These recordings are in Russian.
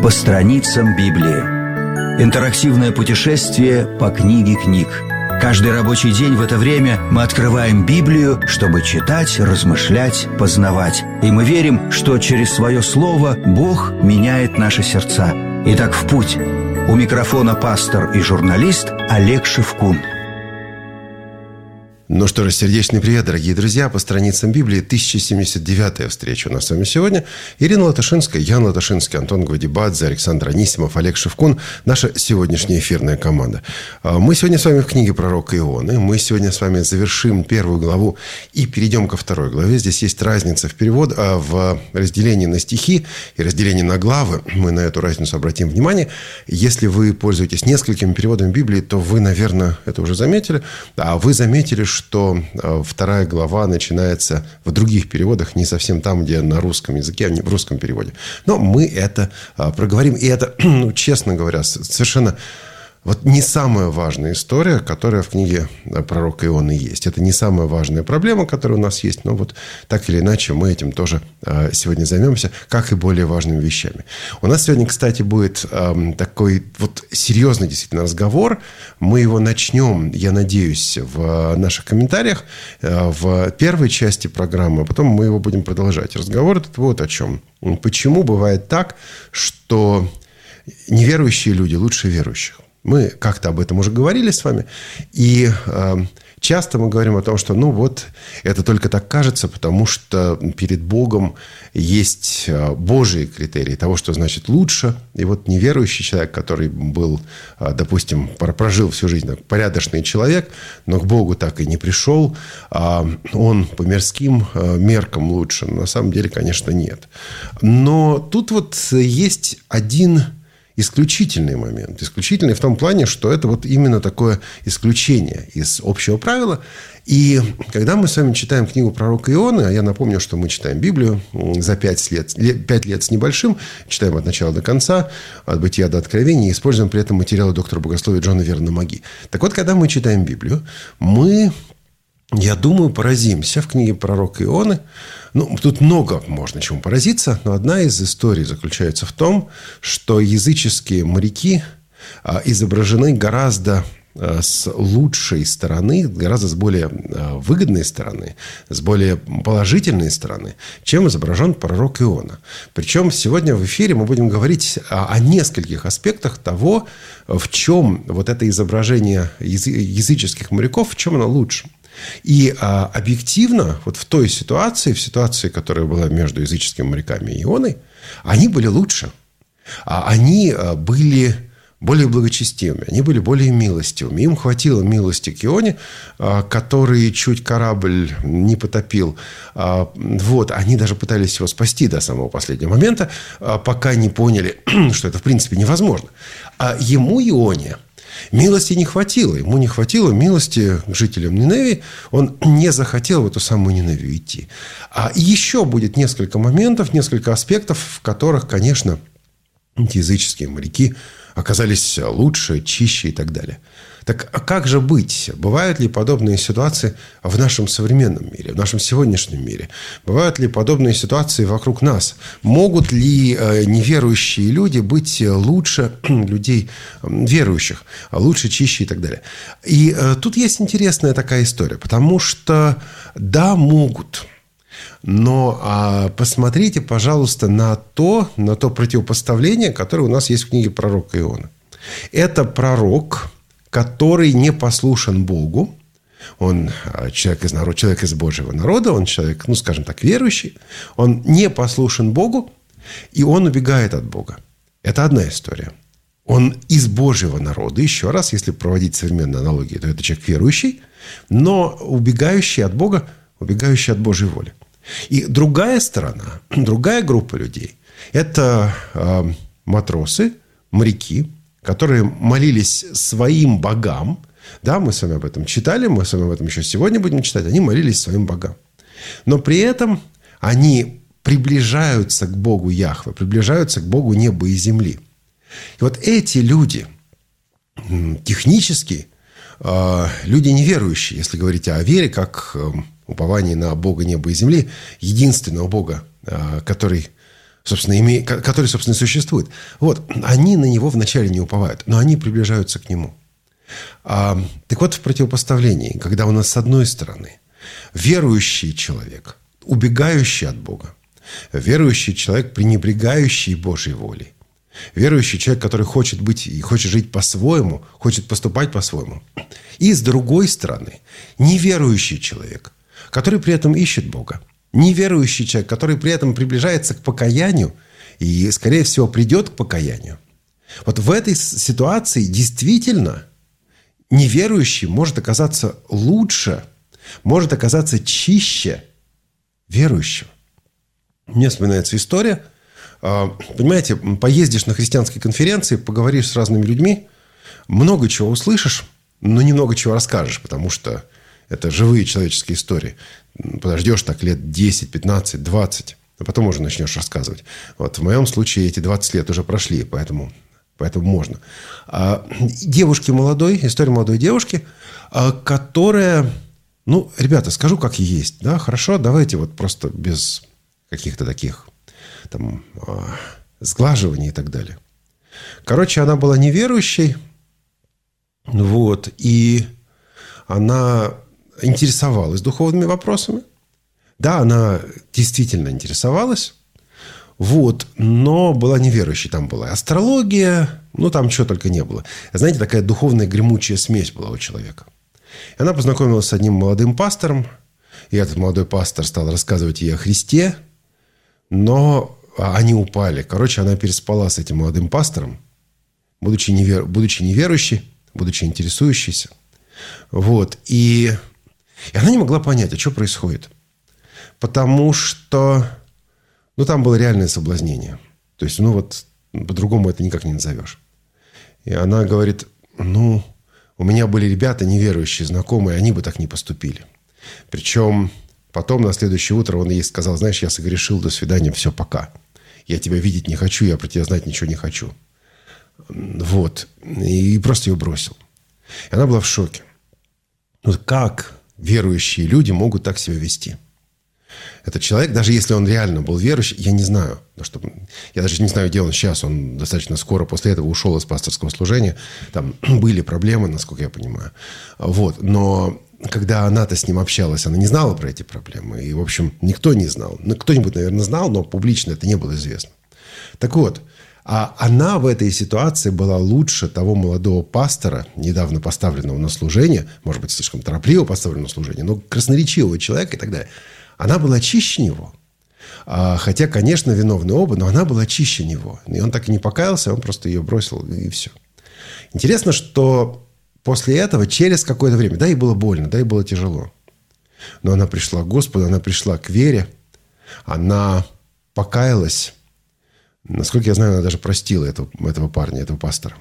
По страницам Библии. Интерактивное путешествие по книге книг. Каждый рабочий день в это время мы открываем Библию, чтобы читать, размышлять, познавать. И мы верим, что через свое слово Бог меняет наши сердца. Итак, в путь. У микрофона пастор и журналист Олег Шевкун. Ну что же, сердечный привет, дорогие друзья. По страницам Библии 1079-я встреча у нас с вами сегодня. Ирина Латышинская, Ян Латышинский, Антон Гвадибадзе, Александр Анисимов, Олег Шевкун. Наша сегодняшняя эфирная команда. Мы сегодня с вами в книге пророка Ионы. Мы сегодня с вами завершим первую главу и перейдем ко второй главе. Здесь есть разница в разделении на стихи и разделении на главы. Мы на эту разницу обратим внимание. Если вы пользуетесь несколькими переводами Библии, то вы, наверное, это уже заметили. А вы заметили, что вторая глава начинается в других переводах, не совсем там, где на русском языке, а не в русском переводе. Но мы это проговорим. И это, честно говоря, совершенно не самая важная история, которая в книге пророка Ионы есть. Это не самая важная проблема, которая у нас есть. Но так или иначе мы этим тоже сегодня займемся, как и более важными вещами. У нас сегодня, кстати, будет такой серьезный действительно разговор. Мы его начнем, я надеюсь, в наших комментариях в первой части программы, а потом мы его будем продолжать. Разговор этот вот о чем. Почему бывает так, что неверующие люди лучше верующих? Мы как-то об этом уже говорили с вами. И часто мы говорим о том, что это только так кажется, потому что перед Богом есть Божьи критерии того, что значит лучше. И неверующий человек, который был, допустим, прожил всю жизнь как порядочный человек, но к Богу так и не пришел, он по мирским меркам лучше. На самом деле, конечно, нет. Но тут есть один исключительный момент. Исключительный в том плане, что это именно такое исключение из общего правила. И когда мы с вами читаем книгу пророка Ионы, а я напомню, что мы читаем Библию за 5 лет с небольшим, читаем от начала до конца, от Бытия до Откровения, и используем при этом материалы доктора богословия Джона Верна-Маги. Так вот, когда мы читаем Библию, мы, я думаю, поразимся в книге пророка Ионы. Тут много можно чему поразиться, но одна из историй заключается в том, что языческие моряки изображены гораздо с лучшей стороны, гораздо с более выгодной стороны, с более положительной стороны, чем изображен пророк Иона. Причем сегодня в эфире мы будем говорить о нескольких аспектах того, в чем это изображение языческих моряков, в чем оно лучше. И объективно, в той ситуации, в ситуации, которая была между языческими моряками и Ионой, они были лучше. Они были более благочестивыми, они были более милостивыми. Им хватило милости к Ионе, который чуть корабль не потопил. Они даже пытались его спасти до самого последнего момента, пока не поняли, что это в принципе невозможно. А ему, Ионе, милости не хватило. Ему не хватило милости к жителям Ниневии. Он не захотел в эту самую Ниневию идти. И еще будет несколько моментов, несколько аспектов, в которых, конечно, эти языческие моряки оказались лучше, чище и так далее. Так как же быть? Бывают ли подобные ситуации в нашем современном мире, в нашем сегодняшнем мире? Бывают ли подобные ситуации вокруг нас? Могут ли неверующие люди быть лучше людей верующих, лучше, чище и так далее? И тут есть интересная такая история, потому что да, могут. Но посмотрите, пожалуйста, на то противопоставление, которое у нас есть в книге пророка Ионы. Это пророк, который не послушен Богу. Он человек из Божьего народа, он человек, скажем так, верующий. Он не послушен Богу, и он убегает от Бога. Это одна история. Он из Божьего народа. Еще раз, если проводить современные аналогии, то это человек верующий, но убегающий от Бога, убегающий от Божьей воли. И другая сторона, другая группа людей – это матросы, моряки, которые молились своим богам. Да, мы с вами об этом читали, мы с вами об этом еще сегодня будем читать. Они молились своим богам. Но при этом они приближаются к Богу Яхве, приближаются к Богу неба и земли. И эти люди, технически, люди неверующие, если говорить о вере, как уповании на Бога неба и земли, единственного Бога, который который, собственно, и существует. Вот, они на него вначале не уповают, но они приближаются к нему. Так вот, в противопоставлении, когда у нас с одной стороны верующий человек, убегающий от Бога, верующий человек, пренебрегающий Божьей волей, верующий человек, который хочет быть и хочет жить по-своему, хочет поступать по-своему. И с другой стороны, неверующий человек, который при этом ищет Бога, неверующий человек, который при этом приближается к покаянию и, скорее всего, придет к покаянию. Вот в этой ситуации действительно неверующий может оказаться лучше, может оказаться чище верующего. Мне вспоминается история. Понимаете, поездишь на христианской конференции, поговоришь с разными людьми, много чего услышишь, но немного чего расскажешь, потому что это живые человеческие истории. Подождешь так лет 10, 15, 20, а потом уже начнешь рассказывать. Вот в моем случае эти 20 лет уже прошли, поэтому можно. Девушки молодой, история молодой девушки, которая, ребята, скажу, как есть, да, хорошо, давайте вот просто без каких-то таких там сглаживаний и так далее. Короче, она была неверующей, вот, и она интересовалась духовными вопросами. Да, она действительно интересовалась, вот, но была неверующей. Там была астрология, там чего только не было. Знаете, такая духовная гремучая смесь была у человека. И она познакомилась с одним молодым пастором, и этот молодой пастор стал рассказывать ей о Христе, но они упали. Короче, она переспала с этим молодым пастором, будучи неверующей, будучи интересующейся. Вот. И она не могла понять, а что происходит. Потому что там было реальное соблазнение. То есть, по-другому это никак не назовешь. И она говорит, у меня были ребята неверующие, знакомые, они бы так не поступили. Причем потом на следующее утро он ей сказал, знаешь, я согрешил, до свидания, все, пока. Я тебя видеть не хочу, я про тебя знать ничего не хочу. Вот. И просто ее бросил. И она была в шоке. Как верующие люди могут так себя вести? Этот человек, даже если он реально был верующий, я не знаю. Я даже не знаю, где он сейчас. Он достаточно скоро после этого ушел из пасторского служения. Там были проблемы, насколько я понимаю. Вот. Но когда она-то с ним общалась, она не знала про эти проблемы. И, в общем, никто не знал. Кто-нибудь, наверное, знал, но публично это не было известно. Так вот, она в этой ситуации была лучше того молодого пастора, недавно поставленного на служение, может быть, слишком торопливо поставленного на служение, но красноречивого человека и так далее. Она была чище него. Хотя, конечно, виновны оба, но она была чище него. И он так и не покаялся, он просто ее бросил, и все. Интересно, что после этого, через какое-то время, да, ей было больно, да, ей было тяжело. Но она пришла к Господу, она пришла к вере, она покаялась. Насколько я знаю, она даже простила этого парня, этого пастора.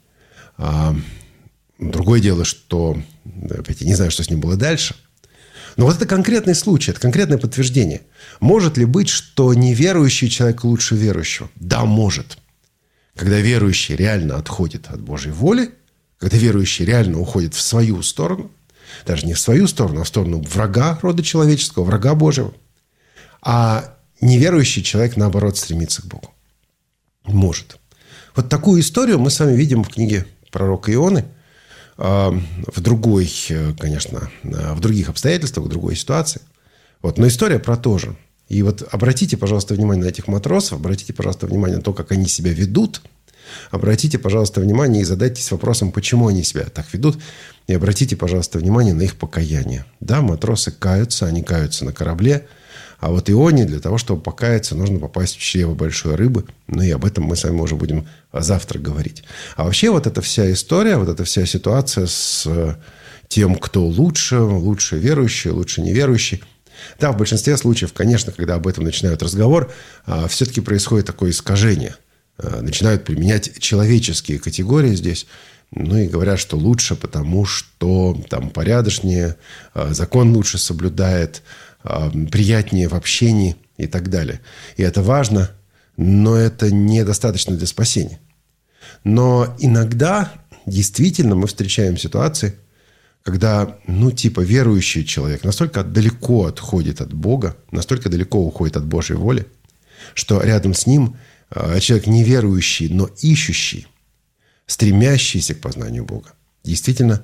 Другое дело, что, опять, я не знаю, что с ним было дальше. Но вот это конкретный случай, это конкретное подтверждение. Может ли быть, что неверующий человек лучше верующего? Да, может. Когда верующий реально отходит от Божьей воли, когда верующий реально уходит в свою сторону, даже не в свою сторону, а в сторону врага рода человеческого, врага Божьего, а неверующий человек, наоборот, стремится к Богу. Может. Вот такую историю мы с вами видим в книге пророка Ионы, в другой, конечно, в других обстоятельствах, в другой ситуации. Вот. Но история про то же. И вот обратите, пожалуйста, внимание на этих матросов, обратите, пожалуйста, внимание на то, как они себя ведут. Обратите, пожалуйста, внимание и задайтесь вопросом, почему они себя так ведут. И обратите, пожалуйста, внимание на их покаяние. Да, матросы каются, они каются на корабле. А вот Ионе для того, чтобы покаяться, нужно попасть в чрево большой рыбы. Ну и об этом мы с вами уже будем завтра говорить. А вообще вот эта вся история, вот эта вся ситуация с тем, кто лучше верующий, лучше неверующий. Да, в большинстве случаев, конечно, когда об этом начинают разговор, все-таки происходит такое искажение. Начинают применять человеческие категории здесь. Ну и говорят, что лучше, потому что там порядочнее, закон лучше соблюдает, приятнее в общении и так далее. И это важно, но это недостаточно для спасения. Но иногда действительно мы встречаем ситуации, когда, верующий человек настолько далеко отходит от Бога, настолько далеко уходит от Божьей воли, что рядом с ним человек неверующий, но ищущий, стремящийся к познанию Бога, действительно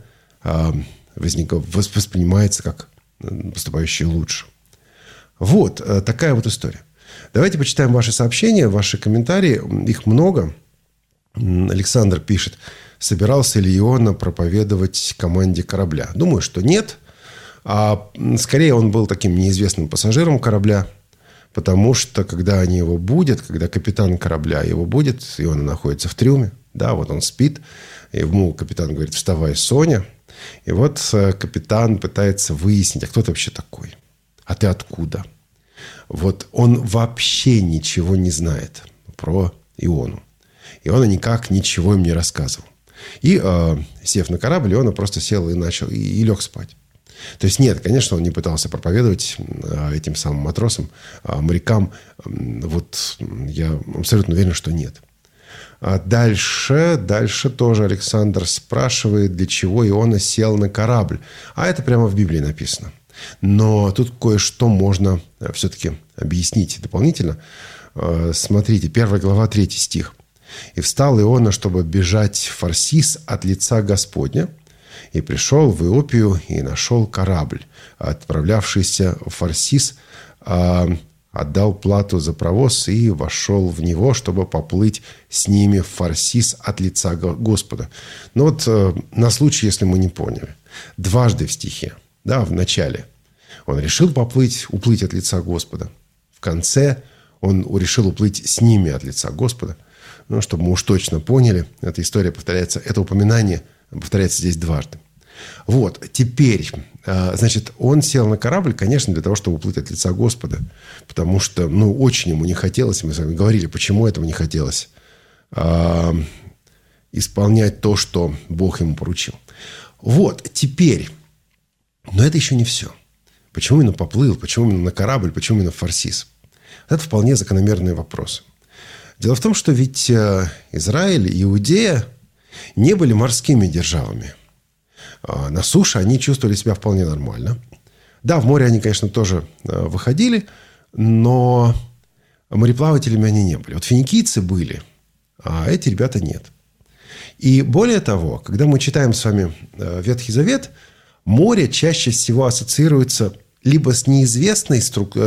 воспринимается как поступающий лучше. Вот такая вот история. Давайте почитаем ваши сообщения, ваши комментарии. Их много. Александр пишет: собирался ли Иона проповедовать команде корабля? Думаю, что нет. А скорее он был таким неизвестным пассажиром корабля, потому что когда они его будят, когда капитан корабля его будет, Иона находится в трюме, да, вот он спит, и ему капитан говорит: вставай, Соня. И вот капитан пытается выяснить, а кто ты вообще такой? А ты откуда? Вот он вообще ничего не знает про Иону. Иона никак ничего им не рассказывал. И, сев на корабль, Иона просто сел и начал, и лег спать. То есть, нет, конечно, он не пытался проповедовать этим самым матросам, морякам. Вот я абсолютно уверен, что нет. А дальше тоже Александр спрашивает, для чего Иона сел на корабль. А это прямо в Библии написано. Но тут кое-что можно все-таки объяснить дополнительно. Смотрите, 1 глава, 3 стих. «И встал Иона, чтобы бежать в Фарсис от лица Господня, и пришел в Иопию, и нашел корабль, отправлявшийся в Фарсис, отдал плату за провоз и вошел в него, чтобы поплыть с ними в Фарсис от лица Господа». Но вот на случай, если мы не поняли, дважды в стихе, да, в начале он решил уплыть от лица Господа. В конце он решил уплыть с ними от лица Господа. Ну, чтобы мы уж точно поняли, эта история повторяется, это упоминание повторяется здесь дважды. Вот, теперь, значит, он сел на корабль, конечно, для того, чтобы уплыть от лица Господа. Потому что, очень ему не хотелось, мы с вами говорили, почему этого не хотелось, исполнять то, что Бог ему поручил. Вот, теперь, но это еще не все. Почему именно поплыл, почему именно на корабль, почему именно в Фарсис? Это вполне закономерные вопросы. Дело в том, что ведь Израиль и Иудея не были морскими державами. На суше они чувствовали себя вполне нормально. Да, в море они, конечно, тоже выходили, но мореплавателями они не были. Вот финикийцы были, а эти ребята нет. И более того, когда мы читаем с вами Ветхий Завет, море чаще всего ассоциируется либо с неизвестной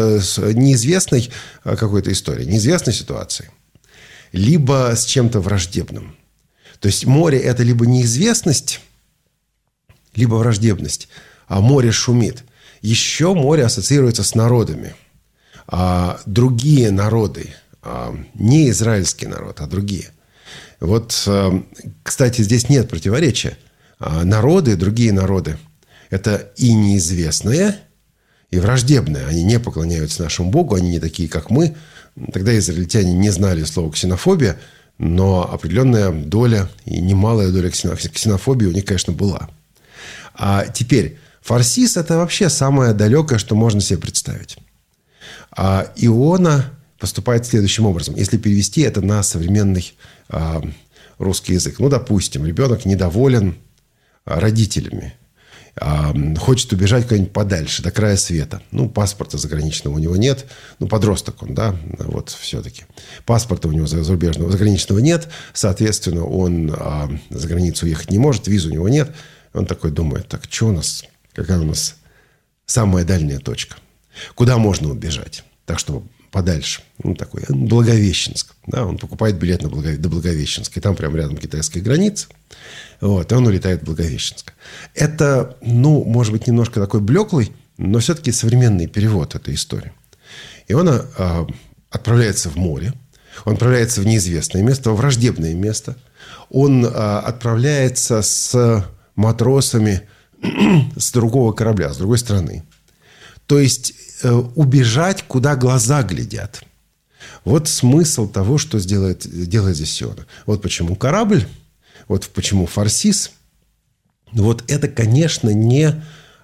какой-то историей, неизвестной ситуацией, либо с чем-то враждебным. То есть море – это либо неизвестность, либо враждебность, а море шумит. Еще море ассоциируется с народами. А другие народы, не израильский народ, а другие. Вот, кстати, здесь нет противоречия. Народы, другие народы – это и неизвестное, и враждебное. Они не поклоняются нашему Богу, они не такие, как мы. Тогда израильтяне не знали слова «ксенофобия», но определенная доля и немалая доля ксенофобии у них, конечно, была. А теперь, Фарсис – это вообще самое далекое, что можно себе представить. А Иона поступает следующим образом. Если перевести это на современный русский язык. Допустим, ребенок недоволен родителями. Хочет убежать куда-нибудь подальше, до края света. Паспорта заграничного у него нет. Подросток он, да, вот все-таки. Паспорта у него зарубежного, заграничного нет. Соответственно, он за границу уехать не может, визы у него нет. Он такой думает, так, что у нас, какая у нас самая дальняя точка? Куда можно убежать? Так, чтобы подальше. Такой Благовещенск. Да, он покупает билет до Благовещенска. И там прямо рядом китайская граница. Вот, и он улетает в Благовещенск. Это, может быть, немножко такой блеклый, но все-таки современный перевод этой истории. И он отправляется в море. Он отправляется в неизвестное место, во враждебное место. Он отправляется с матросами с другого корабля, с другой стороны. То есть убежать, куда глаза глядят. Вот смысл того, что делает здесь Иона. Вот почему корабль, вот почему Фарсис. Вот это, конечно, не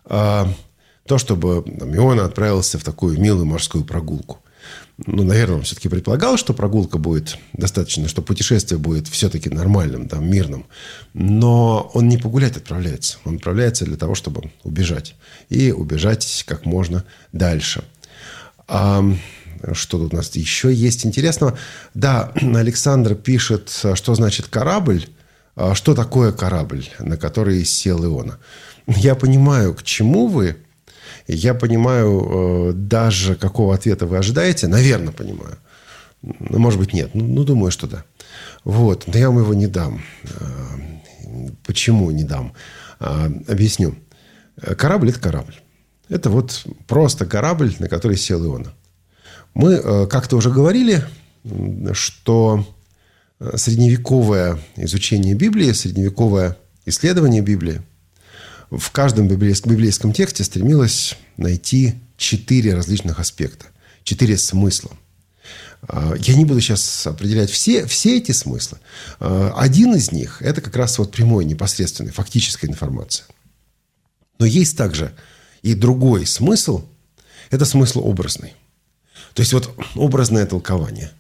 то, чтобы Иона отправился в такую милую морскую прогулку. Наверное, он все-таки предполагал, что прогулка будет достаточно, что путешествие будет все-таки нормальным, там, мирным. Но он не погулять отправляется. Он отправляется для того, чтобы убежать. И убежать как можно дальше. что тут у нас еще есть интересного. Да, Александр пишет, что значит корабль. Что такое корабль, на который сел Иона? Я понимаю, к чему вы. Я понимаю даже, какого ответа вы ожидаете. Наверное, понимаю. Может быть, нет. Ну, думаю, что да. Вот. Но я вам его не дам. Почему не дам? Объясню. Корабль – это корабль. Это вот просто корабль, на который сел Иона. Мы как-то уже говорили, что средневековое изучение Библии, средневековое исследование Библии в каждом библейском тексте стремилось найти 4 различных аспекта, 4 смысла. Я не буду сейчас определять все эти смыслы. Один из них – это как раз вот прямой, непосредственный, фактическая информация. Но есть также и другой смысл – это смысл образный. То есть, вот образное толкование.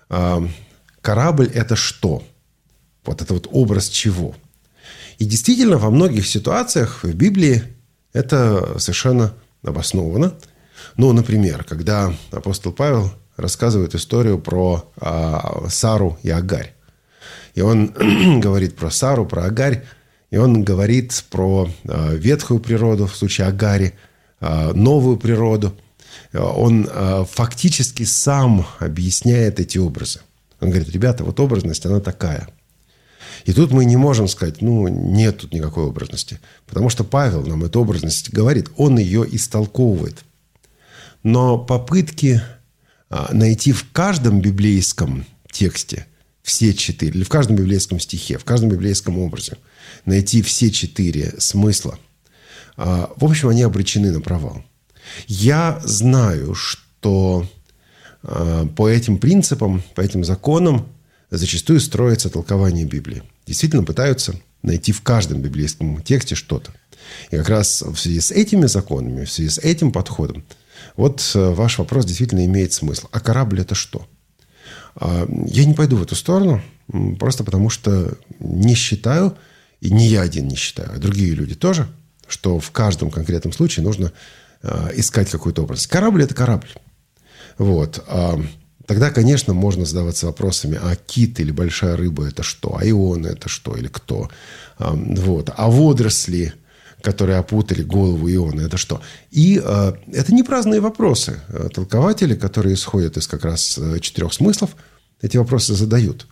Корабль – это что? Вот это вот образ чего? И действительно, во многих ситуациях в Библии это совершенно обосновано. Ну, например, когда апостол Павел рассказывает историю про Сару и Агарь. И он говорит про Сару, про Агарь. И он говорит про ветхую природу, в случае Агари, новую природу. Он фактически сам объясняет эти образы. Он говорит, ребята, вот образность, она такая. И тут мы не можем сказать, нет тут никакой образности. Потому что Павел нам эту образность говорит, он ее истолковывает. Но попытки найти в каждом библейском тексте все 4, или в каждом библейском стихе, в каждом библейском образе, найти все 4 смысла, в общем, они обречены на провал. Я знаю, что по этим принципам, по этим законам зачастую строится толкование Библии. Действительно пытаются найти в каждом библейском тексте что-то. И как раз в связи с этими законами, в связи с этим подходом, вот ваш вопрос действительно имеет смысл. А корабль – это что? Я не пойду в эту сторону, просто потому что не считаю, и не я один не считаю, а другие люди тоже, что в каждом конкретном случае нужно искать какой-то образ. Корабль – это корабль. Вот. Тогда, конечно, можно задаваться вопросами, а кит или большая рыба – это что? А Иона – это что? Или кто? Вот. А водоросли, которые опутали голову Иона – это что? И это не праздные вопросы. Толкователи, которые исходят из как раз 4 смыслов, эти вопросы задают.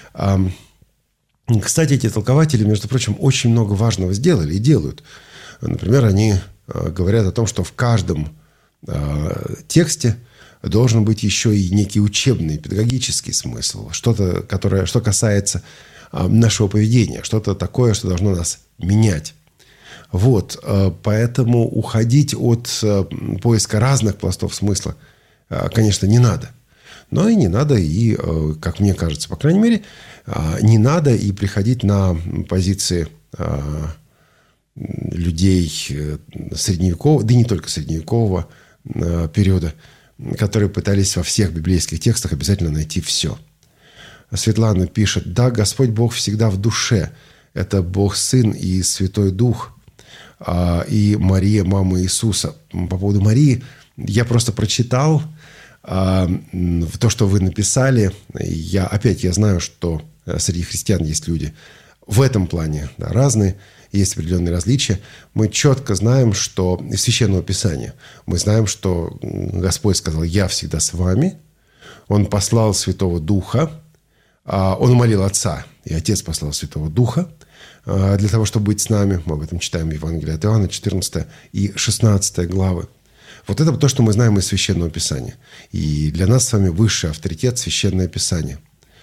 Кстати, эти толкователи, между прочим, очень много важного сделали и делают. Например, они говорят о том, что в каждом тексте должен быть еще и некий учебный, педагогический смысл. Что-то, что касается нашего поведения. Что-то такое, что должно нас менять. Вот. Поэтому уходить от поиска разных пластов смысла, конечно, не надо. Но и не надо, и, как мне кажется, по крайней мере, не надо и приходить на позиции людей средневекового, да и не только средневекового периода, которые пытались во всех библейских текстах обязательно найти все. Светлана пишет, да, Господь Бог всегда в душе. Это Бог Сын и Святой Дух, и Мария, мама Иисуса. По поводу Марии я просто прочитал то, что вы написали. Я знаю, что среди христиан есть люди в этом плане разные, есть определенные различия. Мы четко знаем, что из Священного Писания мы знаем, что Господь сказал: «Я всегда с вами». Он послал Святого Духа. Он молил Отца, и Отец послал Святого Духа для того, чтобы быть с нами. Мы об этом читаем в Евангелии от Иоанна, 14 и 16 главы. Вот это то, что мы знаем из Священного Писания. И для нас с вами высший авторитет Священное Писание.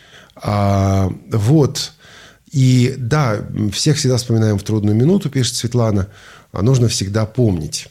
Вот. И да, всех всегда вспоминаем в трудную минуту, пишет Светлана. Нужно всегда помнить.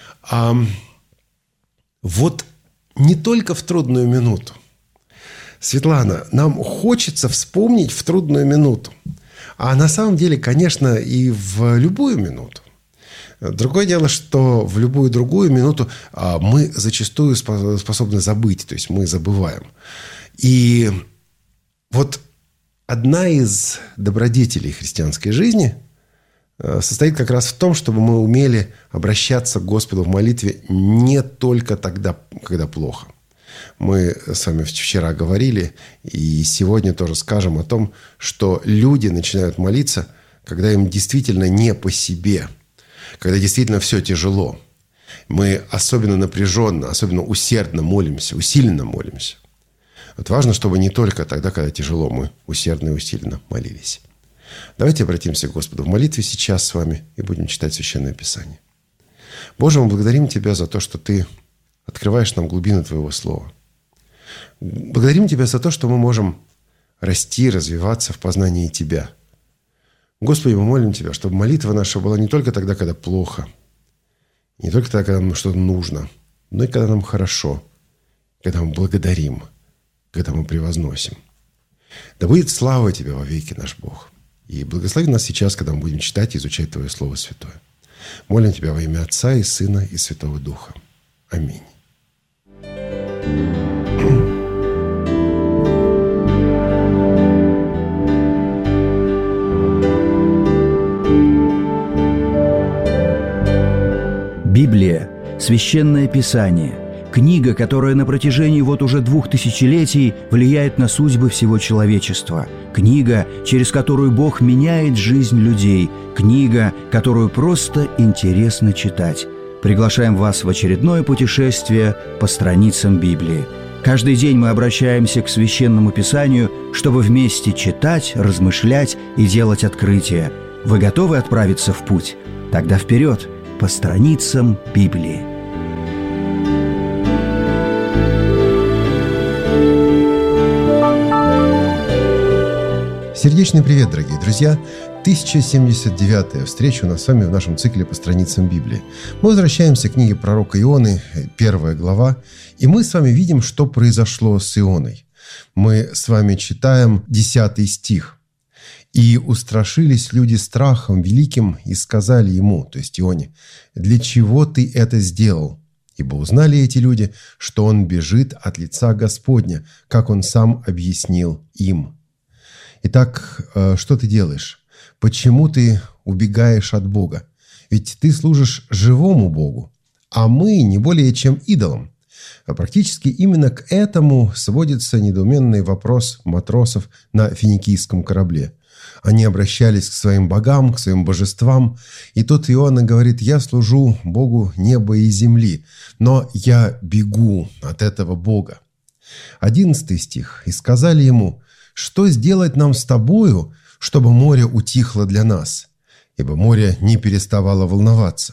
Вот не только в трудную минуту. Светлана, нам хочется вспомнить в трудную минуту. А на самом деле, конечно, и в любую минуту. Другое дело, что в любую другую минуту мы зачастую способны забыть, то есть мы забываем. И вот одна из добродетелей христианской жизни состоит как раз в том, чтобы мы умели обращаться к Господу в молитве не только тогда, когда плохо. Мы с вами вчера говорили, и сегодня тоже скажем о том, что люди начинают молиться, когда им действительно не по себе, когда действительно все тяжело. Мы особенно напряженно, особенно усердно молимся, усиленно молимся. Вот важно, чтобы не только тогда, когда тяжело, мы усердно и усиленно молились. Давайте обратимся к Господу в молитве сейчас с вами и будем читать Священное Писание. Боже, мы благодарим Тебя за то, что Ты открываешь нам глубины Твоего Слова. Благодарим Тебя за то, что мы можем расти, развиваться в познании Тебя. Господи, мы молим Тебя, чтобы молитва наша была не только тогда, когда плохо, не только тогда, когда нам что-то нужно, но и когда нам хорошо, когда мы благодарим, когда мы превозносим. Да будет слава Тебе во веки, наш Бог. И благослови нас сейчас, когда мы будем читать и изучать Твое Слово Святое. Молим Тебя во имя Отца и Сына и Святого Духа. Аминь. Библия – Священное Писание, книга, которая на протяжении вот уже 2000 летий влияет на судьбы всего человечества, книга, через которую Бог меняет жизнь людей, книга, которую просто интересно читать. Приглашаем вас в очередное путешествие по страницам Библии. Каждый день мы обращаемся к Священному Писанию, чтобы вместе читать, размышлять и делать открытия. Вы готовы отправиться в путь? Тогда вперед! По страницам Библии. Сердечный привет, дорогие друзья! 1079-я встреча у нас с вами в нашем цикле по страницам Библии. Мы возвращаемся к книге пророка Ионы, 1 глава, и мы с вами видим, что произошло с Ионой. Мы с вами читаем 10 стих. «И устрашились люди страхом великим, и сказали ему, то есть Ионе, для чего ты это сделал? Ибо узнали эти люди, что он бежит от лица Господня, как он сам объяснил им». Итак, что ты делаешь? Почему ты убегаешь от Бога? Ведь ты служишь живому Богу, а мы не более чем идолам. А практически именно к этому сводится недоуменный вопрос матросов на финикийском корабле. Они обращались к своим богам, к своим божествам. И тут Иоанна говорит: «Я служу Богу неба и земли, но я бегу от этого Бога». 11 стих. «И сказали ему: что сделать нам с тобою, чтобы море утихло для нас? Ибо море не переставало волноваться».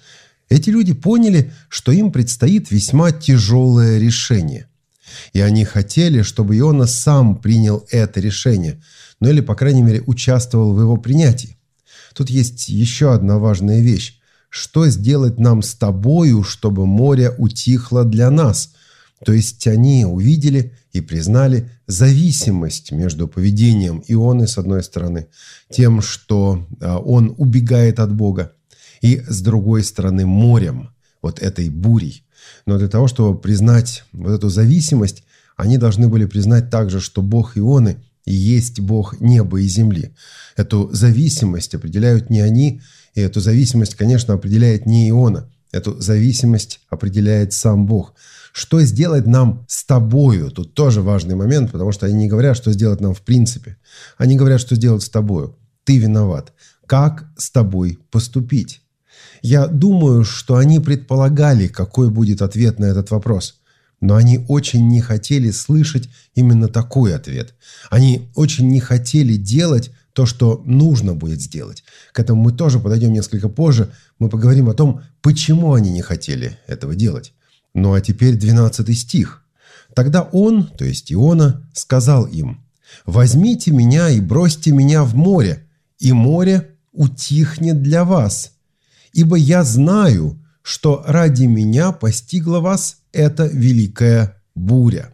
Эти люди поняли, что им предстоит весьма тяжелое решение. И они хотели, чтобы Иона сам принял это решение, ну или, по крайней мере, участвовал в его принятии. Тут есть еще одна важная вещь. Что сделать нам с тобою, чтобы море утихло для нас? То есть они увидели и признали зависимость между поведением Ионы, с одной стороны, тем, что он убегает от Бога, и, с другой стороны, морем, вот этой бурей. Но для того, чтобы признать вот эту зависимость, они должны были признать также, что Бог Ионы и есть Бог неба и земли. Эту зависимость определяют не они, и эту зависимость, конечно, определяет не Иона. Эту зависимость определяет сам Бог. Что сделать нам с тобою? Тут тоже важный момент, потому что они не говорят, что сделать нам в принципе. Они говорят, что сделать с тобою. Ты виноват. Как с тобой поступить? Я думаю, что они предполагали, какой будет ответ на этот вопрос. Но они очень не хотели слышать именно такой ответ. Они очень не хотели делать то, что нужно будет сделать. К этому мы тоже подойдем несколько позже. Мы поговорим о том, почему они не хотели этого делать. Ну а теперь 12 стих. «Тогда он, то есть Иона, сказал им: возьмите меня и бросьте меня в море, и море утихнет для вас. Ибо я знаю, что ради меня постигла вас эта великая буря».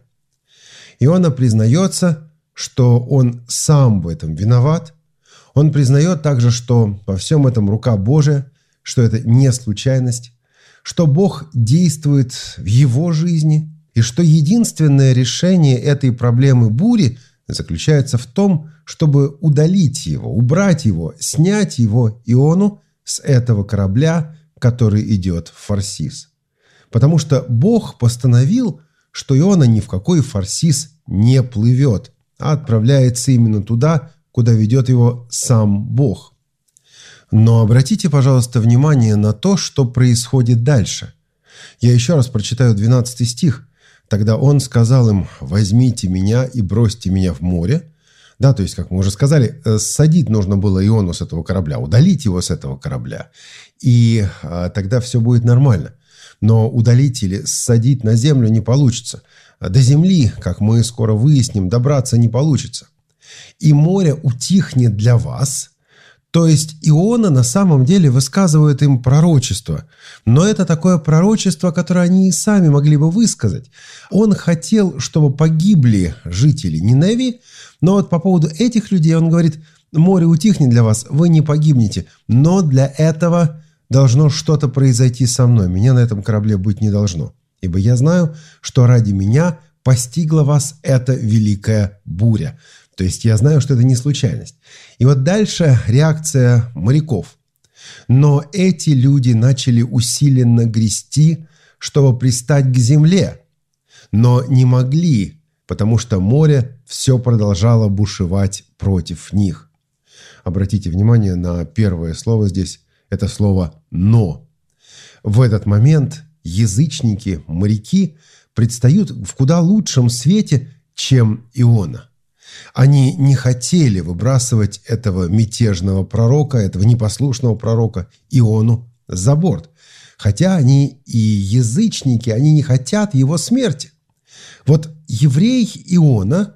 Иона признается, что он сам в этом виноват. Он признает также, что во всем этом рука Божия, что это не случайность, что Бог действует в его жизни, и что единственное решение этой проблемы бури заключается в том, чтобы удалить его, убрать его, снять его, Иону, с этого корабля, который идет в Фарсис. Потому что Бог постановил, что Иона ни в какой Фарсис не плывет, а отправляется именно туда, куда ведет его сам Бог. Но обратите, пожалуйста, внимание на то, что происходит дальше. Я еще раз прочитаю 12 стих. «Тогда он сказал им: возьмите меня и бросьте меня в море». Да, то есть, как мы уже сказали, ссадить нужно было Иону с этого корабля, удалить его с этого корабля. И тогда все будет нормально. Но удалить или ссадить на землю не получится. До земли, как мы скоро выясним, добраться не получится. И море утихнет для вас. То есть Иона на самом деле высказывает им пророчество. Но это такое пророчество, которое они и сами могли бы высказать. Он хотел, чтобы погибли жители Ниневии, но вот по поводу этих людей он говорит: море утихнет для вас, вы не погибнете, но для этого должно что-то произойти со мной. Меня на этом корабле быть не должно. Ибо я знаю, что ради меня постигла вас эта великая буря. То есть я знаю, что это не случайность. И вот дальше реакция моряков. Но эти люди начали усиленно грести, чтобы пристать к земле, но не могли, потому что море все продолжало бушевать против них. Обратите внимание на первое слово здесь. Это слово «но». В этот момент язычники, моряки, предстают в куда лучшем свете, чем Иона. Они не хотели выбрасывать этого мятежного пророка, этого непослушного пророка Иону за борт. Хотя они и язычники, они не хотят его смерти. Вот еврей Иона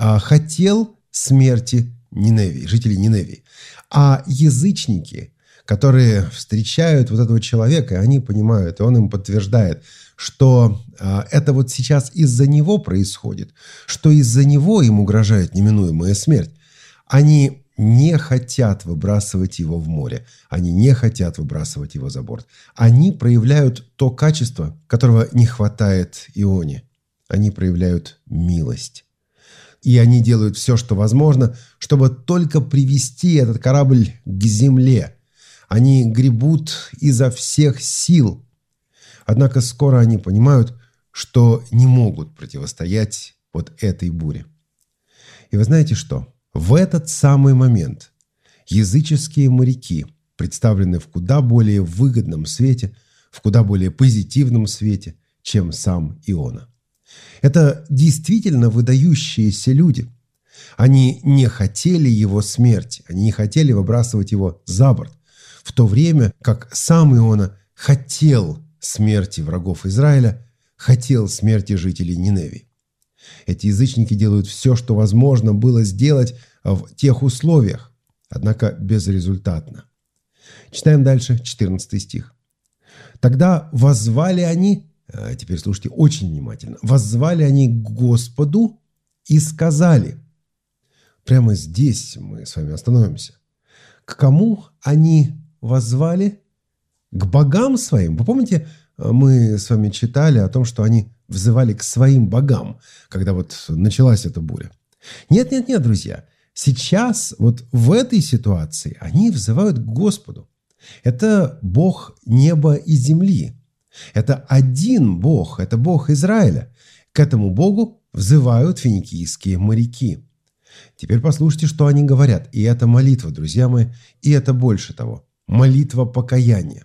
хотел смерти Ниневии, жителей Ниневии. А язычники, которые встречают вот этого человека, и они понимают, и он им подтверждает, что это вот сейчас из-за него происходит, что из-за него им угрожает неминуемая смерть. Они не хотят выбрасывать его в море, они не хотят выбрасывать его за борт. Они проявляют то качество, которого не хватает Ионе. Они проявляют милость. И они делают все, что возможно, чтобы только привести этот корабль к земле. Они гребут изо всех сил. Однако скоро они понимают, что не могут противостоять вот этой буре. И вы знаете что? В этот самый момент языческие моряки представлены в куда более выгодном свете, в куда более позитивном свете, чем сам Иона. Это действительно выдающиеся люди. Они не хотели его смерти, они не хотели выбрасывать его за борт, в то время как сам Иона хотел смерти врагов Израиля, хотел смерти жителей Ниневии. Эти язычники делают все, что возможно было сделать в тех условиях, однако безрезультатно. Читаем дальше 14 стих. «Тогда воззвали они», теперь слушайте очень внимательно, «воззвали они к Господу и сказали». Прямо здесь мы с вами остановимся. К кому они воззвали? К богам своим. Вы помните, мы с вами читали о том, что они взывали к своим богам, когда вот началась эта буря. Нет, друзья. Сейчас вот в этой ситуации они взывают к Господу. Это Бог неба и земли. Это один Бог, это Бог Израиля. К этому Богу взывают финикийские моряки. Теперь послушайте, что они говорят. И это молитва, друзья мои, и это больше того. Молитва покаяния.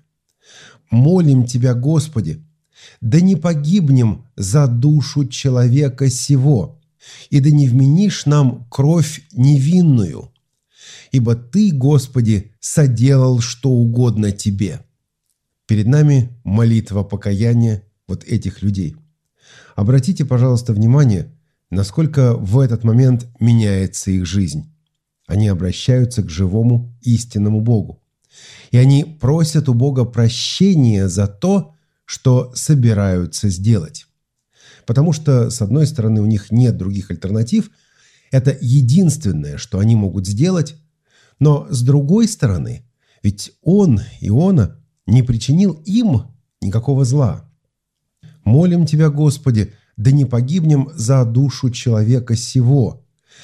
«Молим Тебя, Господи, да не погибнем за душу человека сего, и да не вменишь нам кровь невинную, ибо Ты, Господи, соделал что угодно Тебе». Перед нами молитва покаяния вот этих людей. Обратите, пожалуйста, внимание, насколько в этот момент меняется их жизнь. Они обращаются к живому истинному Богу. И они просят у Бога прощения за то, что собираются сделать. Потому что, с одной стороны, у них нет других альтернатив. Это единственное, что они могут сделать. Но с другой стороны, ведь он, Иона, не причинил им никакого зла. «Молим Тебя, Господи, да не погибнем за душу человека сего.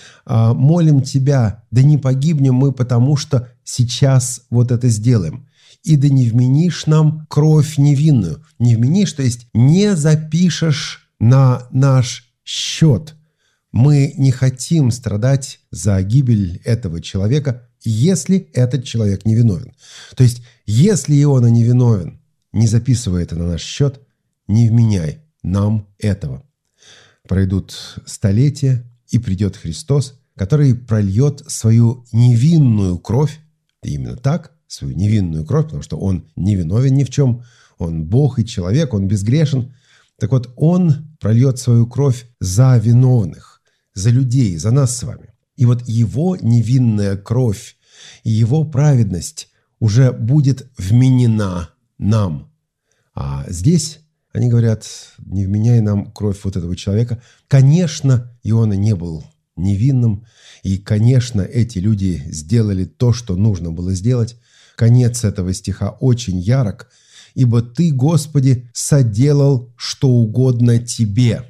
Молим Тебя, да не погибнем мы, потому что сейчас вот это сделаем. И да не вменишь нам кровь невинную». Не вменишь, то есть не запишешь на наш счет. Мы не хотим страдать за гибель этого человека, если этот человек невиновен. То есть, если Иона невиновен, не записывай это на наш счет, не вменяй нам этого. Пройдут столетия, и придет Христос, который прольет свою невинную кровь, именно так, свою невинную кровь, потому что Он невиновен ни в чем, Он Бог и человек, Он безгрешен. Так вот, Он прольет свою кровь за виновных, за людей, за нас с вами. И вот Его невинная кровь и Его праведность уже будет вменена нам. А здесь они говорят, не вменяй нам кровь вот этого человека. Конечно, Иона не был невинным, и, конечно, эти люди сделали то, что нужно было сделать. Конец этого стиха очень ярок. «Ибо Ты, Господи, соделал что угодно Тебе».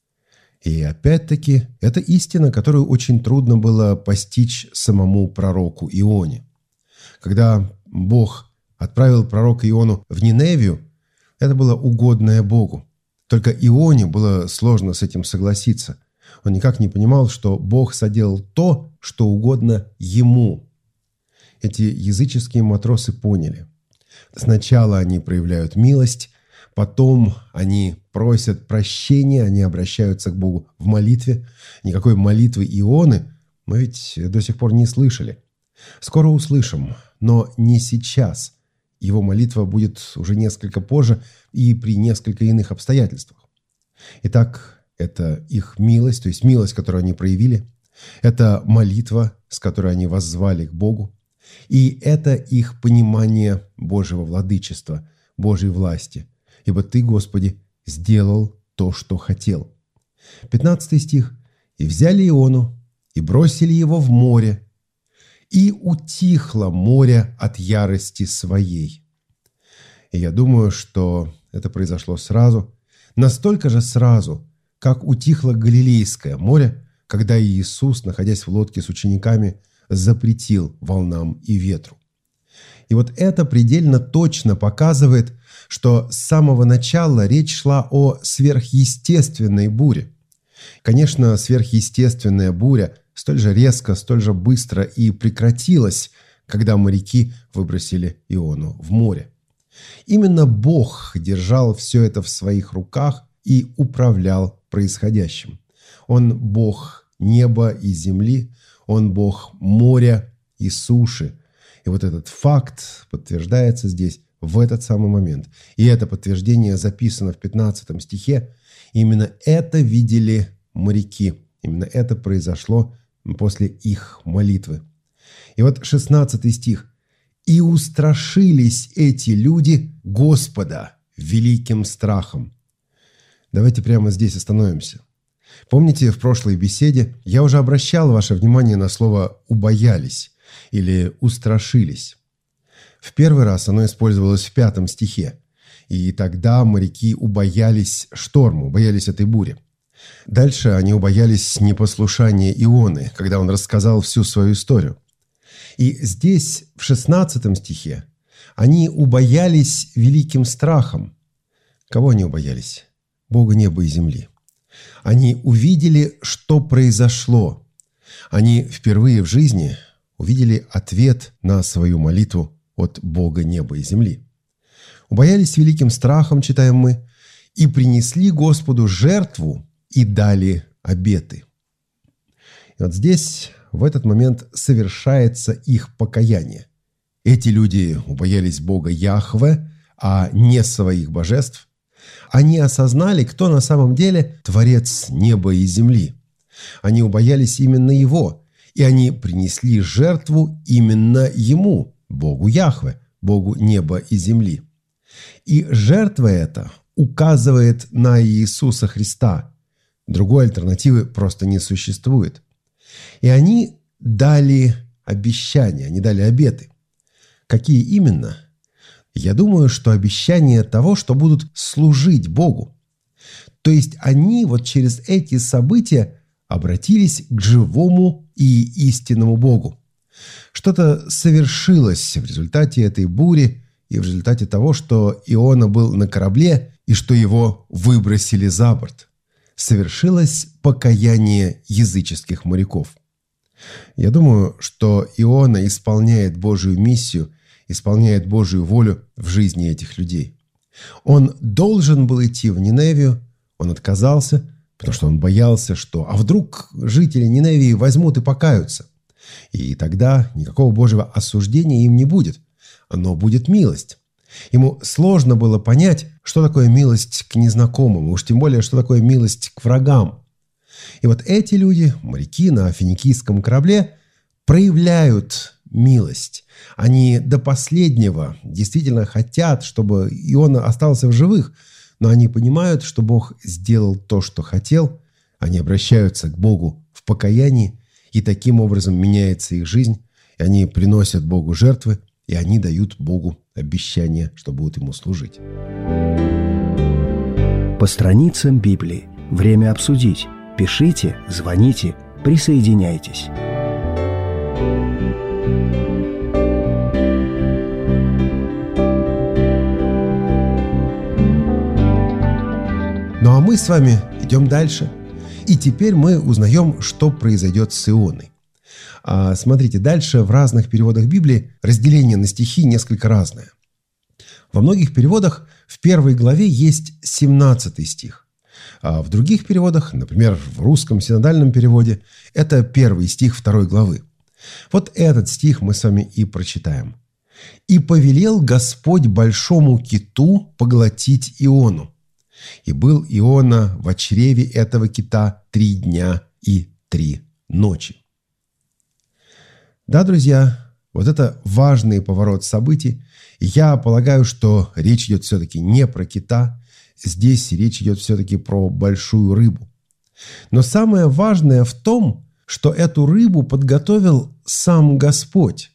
И опять-таки, это истина, которую очень трудно было постичь самому пророку Ионе. Когда Бог отправил пророка Иону в Ниневию, это было угодное Богу. Только Ионе было сложно с этим согласиться. Он никак не понимал, что Бог соделал то, что угодно ему. Эти языческие матросы поняли. Сначала они проявляют милость, потом они просят прощения, они обращаются к Богу в молитве. Никакой молитвы Ионы мы ведь до сих пор не слышали. Скоро услышим, но не сейчас. Его молитва будет уже несколько позже и при несколько иных обстоятельствах. Итак, это их милость, то есть милость, которую они проявили. Это молитва, с которой они воззвали к Богу. И это их понимание Божьего владычества, Божьей власти. «Ибо Ты, Господи, сделал то, что хотел». 15 стих. «И взяли Иону, и бросили его в море, и утихло море от ярости своей». И я думаю, что это произошло сразу, настолько же сразу, как утихло Галилейское море, когда Иисус, находясь в лодке с учениками, запретил волнам и ветру. И вот это предельно точно показывает, что с самого начала речь шла о сверхъестественной буре. Конечно, сверхъестественная буря столь же резко, столь же быстро и прекратилась, когда моряки выбросили Иону в море. Именно Бог держал все это в своих руках и управлял происходящим. Он Бог неба и земли, Он Бог моря и суши. И вот этот факт подтверждается здесь в этот самый момент. И это подтверждение записано в 15 стихе. Именно это видели моряки. Именно это произошло после их молитвы. И вот 16 стих. «И устрашились эти люди Господа великим страхом». Давайте прямо здесь остановимся. Помните, в прошлой беседе я уже обращал ваше внимание на слово «убоялись» или «устрашились». В первый раз оно использовалось в 5 стихе. И тогда моряки убоялись шторму, боялись этой бури. Дальше они убоялись непослушания Ионы, когда он рассказал всю свою историю. И здесь, в 16 стихе, они убоялись великим страхом. Кого они убоялись? Бога неба и земли. Они увидели, что произошло. Они впервые в жизни увидели ответ на свою молитву от Бога неба и земли. Убоялись великим страхом, читаем мы, и принесли Господу жертву и дали обеты. И вот здесь, в этот момент, совершается их покаяние. Эти люди убоялись Бога Яхве, а не своих божеств. Они осознали, кто на самом деле Творец неба и земли. Они убоялись именно Его, и они принесли жертву именно Ему, Богу Яхве, Богу неба и земли. И жертва эта указывает на Иисуса Христа. Другой альтернативы просто не существует. И они дали обещания, они дали обеты. Какие именно? Я думаю, что обещание того, что будут служить Богу. То есть они вот через эти события обратились к живому и истинному Богу. Что-то совершилось в результате этой бури и в результате того, что Иона был на корабле и что его выбросили за борт. совершилось покаяние языческих моряков. Я думаю, что Иона исполняет Божию миссию, исполняет Божию волю в жизни этих людей. Он должен был идти в Ниневию, он отказался, потому что он боялся, что а вдруг жители Ниневии возьмут и покаются. И тогда никакого Божьего осуждения им не будет, но будет милость. Ему сложно было понять, что такое милость к незнакомым, уж тем более, что такое милость к врагам. И вот эти люди, моряки на финикийском корабле, проявляют милость. Они до последнего действительно хотят, чтобы Иона остался в живых, но они понимают, что Бог сделал то, что хотел. Они обращаются к Богу в покаянии, и таким образом меняется их жизнь, и они приносят Богу жертвы, и они дают Богу обещание, что будут Ему служить. По страницам Библии. Время обсудить. Пишите, звоните, присоединяйтесь. Ну а мы с вами идем дальше. И теперь мы узнаем, что произойдет с Ионой. Смотрите, дальше в разных переводах Библии разделение на стихи несколько разное. Во многих переводах в первой главе есть 17 стих. А в других переводах, например, в русском синодальном переводе, это 1 стих 2 главы. Вот этот стих мы с вами и прочитаем. «И повелел Господь большому киту поглотить Иону. И был Иона в чреве этого кита 3 дня и 3 ночи». Да, друзья, вот это важный поворот событий. Я полагаю, что речь идет все-таки не про кита. Здесь речь идет все-таки про большую рыбу. Но самое важное в том, что эту рыбу подготовил сам Господь.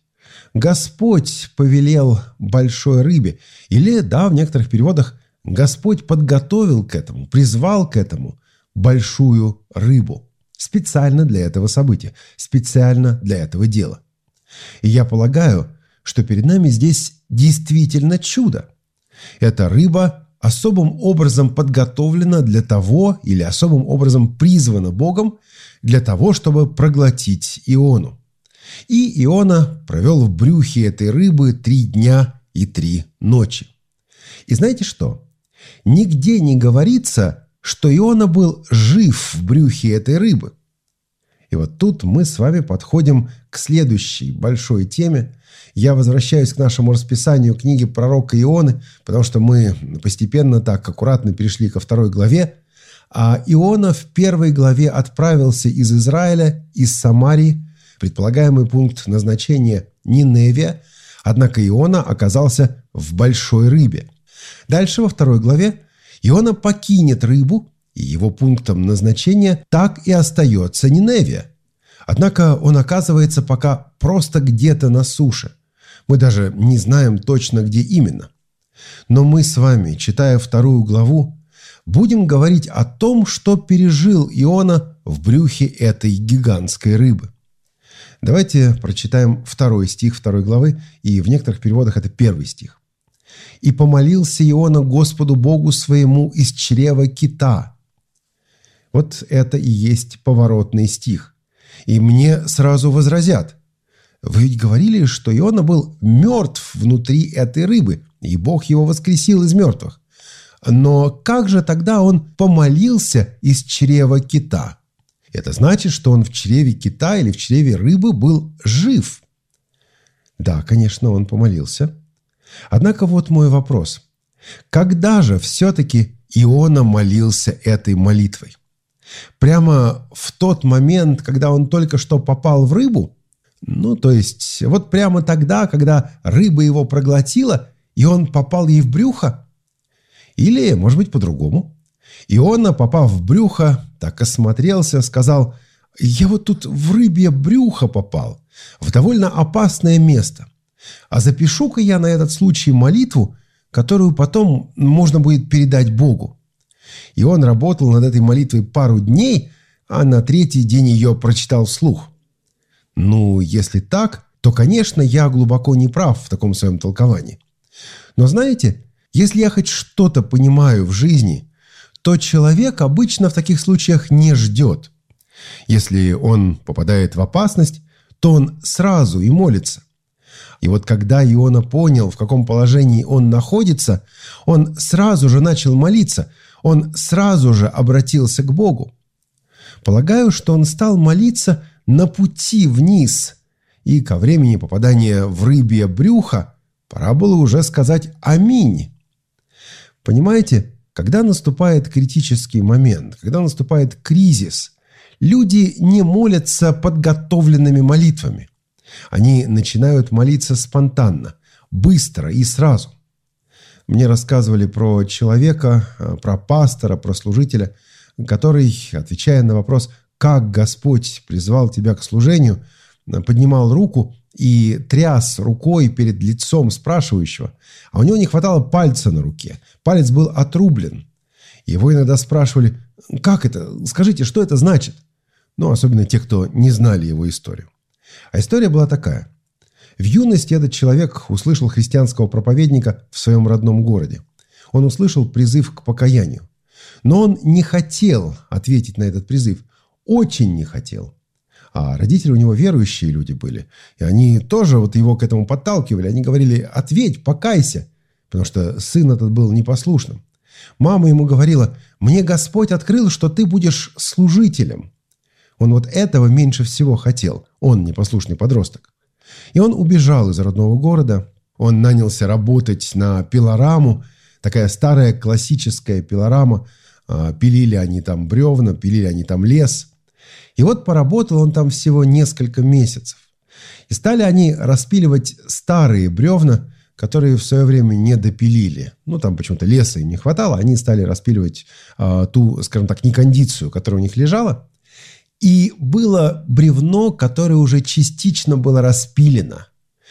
Господь повелел большой рыбе. Или, да, в некоторых переводах Господь подготовил к этому, призвал к этому большую рыбу. Специально для этого события, специально для этого дела. И я полагаю, что перед нами здесь действительно чудо. Эта рыба особым образом подготовлена для того или особым образом призвана Богом для того, чтобы проглотить Иону. И Иона провел в брюхе этой рыбы 3 дня и 3 ночи. И знаете что? Нигде не говорится, что Иона был жив в брюхе этой рыбы. И вот тут мы с вами подходим к следующей большой теме. Я возвращаюсь к нашему расписанию книги пророка Ионы, потому что мы постепенно так аккуратно перешли ко 2 главе. А Иона в 1 главе отправился из Израиля, из Самарии. Предполагаемый пункт назначения Ниневия. Однако Иона оказался в большой рыбе. Дальше во 2 главе Иона покинет рыбу, и его пунктом назначения так и остается Ниневия. Однако он оказывается пока просто где-то на суше. Мы даже не знаем точно, где именно. Но мы с вами, читая 2 главу, будем говорить о том, что пережил Иона в брюхе этой гигантской рыбы. Давайте прочитаем 2 стих 2 главы, и в некоторых переводах это 1 стих. «И помолился Иона Господу Богу своему из чрева кита». Вот это и есть поворотный стих. И мне сразу возразят: вы ведь говорили, что Иона был мертв внутри этой рыбы, и Бог его воскресил из мертвых. Но как же тогда он помолился из чрева кита? Это значит, что он в чреве кита или в чреве рыбы был жив. Да, конечно, он помолился. Однако вот мой вопрос. Когда же все-таки Иона молился этой молитвой? Прямо в тот момент, когда он только что попал в рыбу? Ну, то есть, вот прямо тогда, когда рыба его проглотила, и он попал ей в брюхо? Или, может быть, по-другому? Иона, попав в брюхо, так осмотрелся, сказал: «Я вот тут в рыбье брюхо попал, в довольно опасное место. А запишу-ка я на этот случай молитву, которую потом можно будет передать Богу». И он работал над этой молитвой пару дней, а на 3-й день ее прочитал вслух. Ну, если так, то, конечно, я глубоко не прав в таком своем толковании. Но знаете, если я хоть что-то понимаю в жизни, то человек обычно в таких случаях не ждет. Если он попадает в опасность, то он сразу и молится. И вот когда Иона понял, в каком положении он находится, он сразу же начал молиться, он сразу же обратился к Богу. Полагаю, что он стал молиться на пути вниз, и ко времени попадания в рыбье брюхо пора было уже сказать «Аминь». Понимаете, когда наступает критический момент, когда наступает кризис, люди не молятся подготовленными молитвами. Они начинают молиться спонтанно, быстро и сразу. Мне рассказывали про человека, про пастора, про служителя, который, отвечая на вопрос, как Господь призвал тебя к служению, поднимал руку и тряс рукой перед лицом спрашивающего, а у него не хватало пальца на руке. Палец был отрублен. Его иногда спрашивали, как это? Скажите, что это значит? Ну, особенно те, кто не знали его историю. А история была такая. В юности этот человек услышал христианского проповедника в своем родном городе. Он услышал призыв к покаянию. Но он не хотел ответить на этот призыв. Очень не хотел. А родители у него верующие люди были. И они тоже вот его к этому подталкивали. Они говорили, ответь, покайся. Потому что сын этот был непослушным. Мама ему говорила, мне Господь открыл, что ты будешь служителем. Он вот этого меньше всего хотел. Он непослушный подросток. И он убежал из родного города. Он нанялся работать на пилораму. Такая старая классическая пилорама. Пилили они там бревна, пилили они там лес. И вот поработал он там всего несколько месяцев. И стали они распиливать старые бревна, которые в свое время не допилили. Ну, там почему-то леса им не хватало. Они стали распиливать ту, скажем так, некондицию, которая у них лежала. И было бревно, которое уже частично было распилено.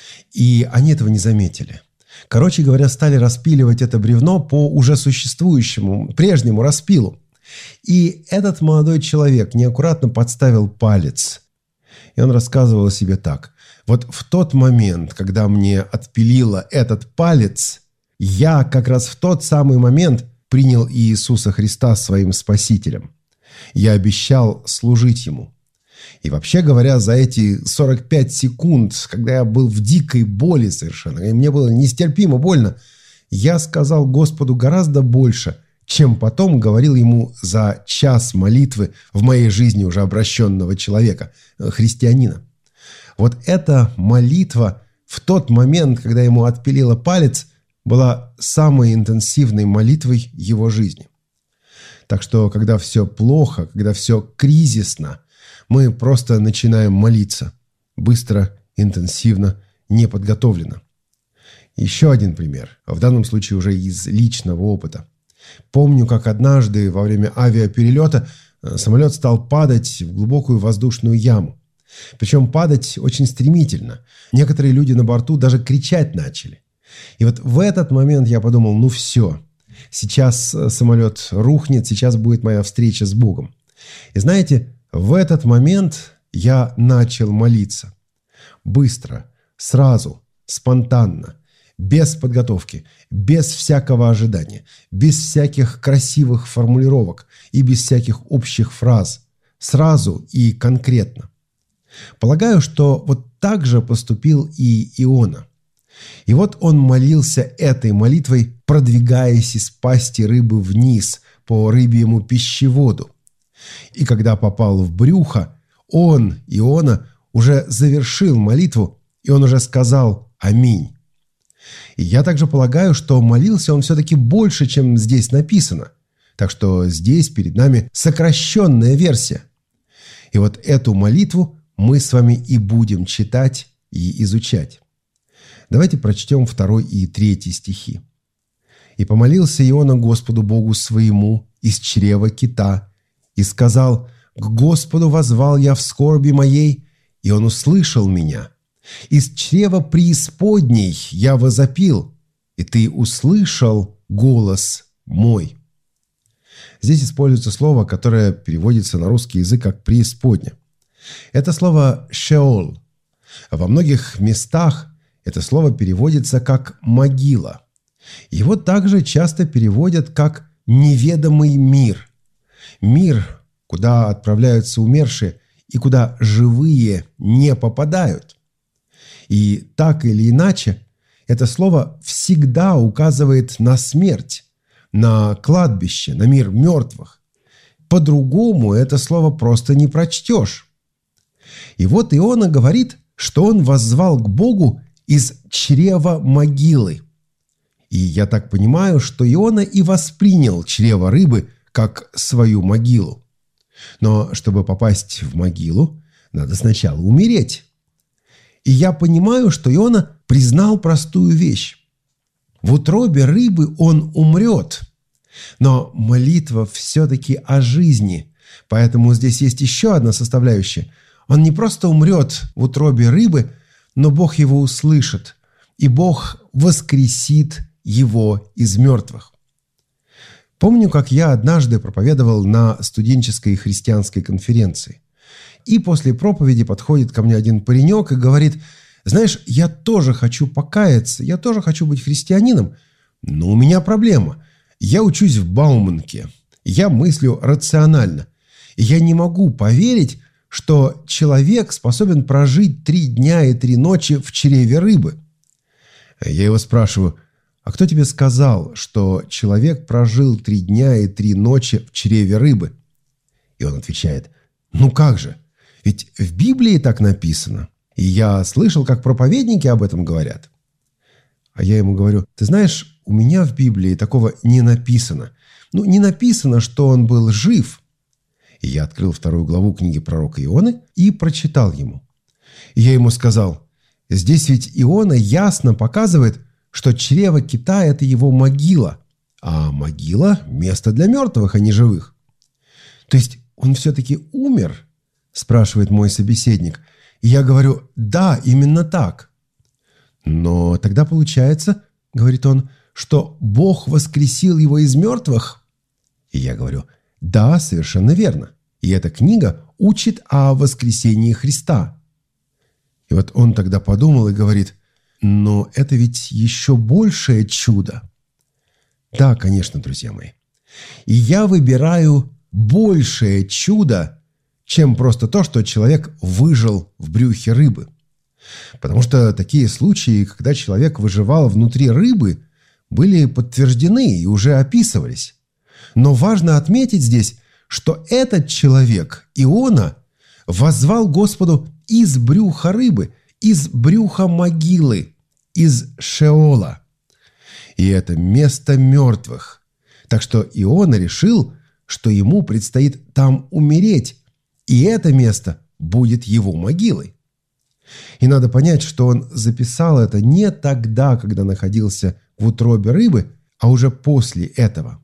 И они этого не заметили. Короче говоря, стали распиливать это бревно по уже существующему, прежнему распилу. И этот молодой человек неаккуратно подставил палец. И он рассказывал о себе так. Вот в тот момент, когда мне отпилило этот палец, я как раз в тот самый момент принял Иисуса Христа своим Спасителем. Я обещал служить Ему. И вообще говоря, за эти 45 секунд, когда я был в дикой боли совершенно, и мне было нестерпимо больно, я сказал Господу гораздо больше, чем потом говорил Ему за час молитвы в моей жизни уже обращенного человека, христианина. Вот эта молитва в тот момент, когда ему отпилило палец, была самой интенсивной молитвой его жизни. Так что, когда все плохо, когда все кризисно, мы просто начинаем молиться. Быстро, интенсивно, неподготовленно. Еще один пример. В данном случае уже из личного опыта. Помню, как однажды во время авиаперелета самолет стал падать в глубокую воздушную яму. Причем падать очень стремительно. Некоторые люди на борту даже кричать начали. И вот в этот момент я подумал, ну все. Сейчас самолет рухнет, сейчас будет моя встреча с Богом. И знаете, в этот момент я начал молиться. Быстро, сразу, спонтанно, без подготовки, без всякого ожидания, без всяких красивых формулировок и без всяких общих фраз. Сразу и конкретно. Полагаю, что вот так же поступил и Иона. И вот он молился этой молитвой, продвигаясь из пасти рыбы вниз по рыбьему пищеводу. И когда попал в брюхо, он, Иона, уже завершил молитву, и он уже сказал «Аминь». И я также полагаю, что молился он все-таки больше, чем здесь написано. Так что здесь перед нами сокращенная версия. И вот эту молитву мы с вами и будем читать и изучать. Давайте прочтем 2 и 3 стихи. «И помолился Иона Господу Богу своему из чрева кита, и сказал, к Господу воззвал я в скорби моей, и Он услышал меня. Из чрева преисподней я возопил, и Ты услышал голос мой». Здесь используется слово, которое переводится на русский язык как «преисподня». Это слово «шеол». Во многих местах это слово переводится как «могила». Его также часто переводят как неведомый мир. Мир, куда отправляются умершие и куда живые не попадают. И так или иначе, это слово всегда указывает на смерть, на кладбище, на мир мертвых. По-другому это слово просто не прочтешь. И вот Иона говорит, что он воззвал к Богу из чрева могилы. И я так понимаю, что Иона и воспринял чрево рыбы как свою могилу. Но чтобы попасть в могилу, надо сначала умереть. И я понимаю, что Иона признал простую вещь. В утробе рыбы он умрет. Но молитва все-таки о жизни. Поэтому здесь есть еще одна составляющая. Он не просто умрет в утробе рыбы, но Бог его услышит. И Бог воскресит его из мертвых. Помню, как я однажды проповедовал на студенческой христианской конференции. И после проповеди подходит ко мне один паренек и говорит: знаешь, я тоже хочу покаяться, я тоже хочу быть христианином, но у меня проблема. Я учусь в Бауманке, я мыслю рационально. И я не могу поверить, что человек способен прожить 3 дня и 3 ночи в чреве рыбы. Я его спрашиваю: а кто тебе сказал, что человек прожил 3 дня и 3 ночи в чреве рыбы? И он отвечает: ну как же, ведь в Библии так написано. И я слышал, как проповедники об этом говорят. А я ему говорю: ты знаешь, у меня в Библии такого не написано. Ну, не написано, что он был жив. И я открыл 2 главу книги пророка Ионы и прочитал ему. И я ему сказал: здесь ведь Иона ясно показывает, что чрево кита – это его могила, а могила – место для мертвых, а не живых. То есть он все-таки умер, спрашивает мой собеседник. И я говорю: да, именно так. Но тогда получается, говорит он, что Бог воскресил его из мертвых? И я говорю: да, совершенно верно. И эта книга учит о воскресении Христа. И вот он тогда подумал и говорит: но это ведь еще большее чудо. Да, конечно, друзья мои. И я выбираю большее чудо, чем просто то, что человек выжил в брюхе рыбы. Потому что такие случаи, когда человек выживал внутри рыбы, были подтверждены и уже описывались. Но важно отметить здесь, что этот человек, Иона, воззвал Господу из брюха рыбы, из брюха могилы, из Шеола. И это место мертвых. Так что Иона решил, что ему предстоит там умереть, и это место будет его могилой. И надо понять, что он записал это не тогда, когда находился в утробе рыбы, а уже после этого.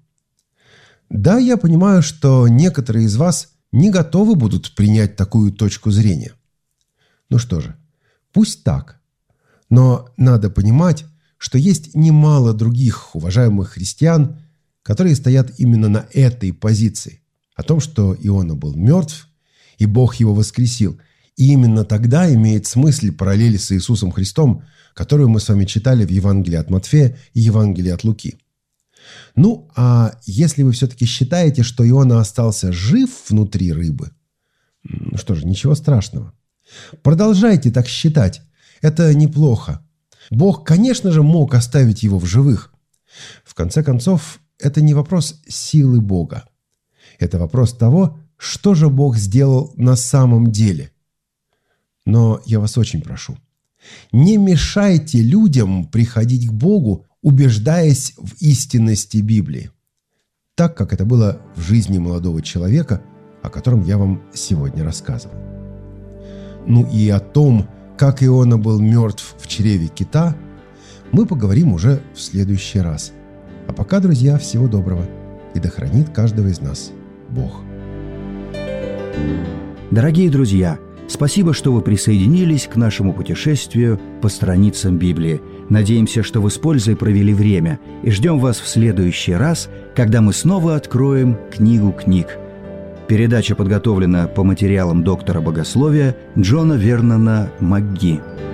Да, я понимаю, что некоторые из вас не готовы будут принять такую точку зрения. Ну что же, пусть так. Но надо понимать, что есть немало других уважаемых христиан, которые стоят именно на этой позиции. О том, что Иона был мертв, и Бог его воскресил. И именно тогда имеет смысл параллель с Иисусом Христом, которую мы с вами читали в Евангелии от Матфея и Евангелии от Луки. Ну, а если вы все-таки считаете, что Иона остался жив внутри рыбы, ну что же, ничего страшного. Продолжайте так считать. Это неплохо. Бог, конечно же, мог оставить его в живых. В конце концов, это не вопрос силы Бога. Это вопрос того, что же Бог сделал на самом деле. Но я вас очень прошу, не мешайте людям приходить к Богу, убеждаясь в истинности Библии, так как это было в жизни молодого человека, о котором я вам сегодня рассказывал. Ну и о том, как Иона был мертв в чреве кита, мы поговорим уже в следующий раз. А пока, друзья, всего доброго, и да хранит каждого из нас Бог. Дорогие друзья, спасибо, что вы присоединились к нашему путешествию по страницам Библии. Надеемся, что вы с пользой провели время, и ждем вас в следующий раз, когда мы снова откроем книгу книг. Передача подготовлена по материалам доктора богословия Джона Вернона МакГи.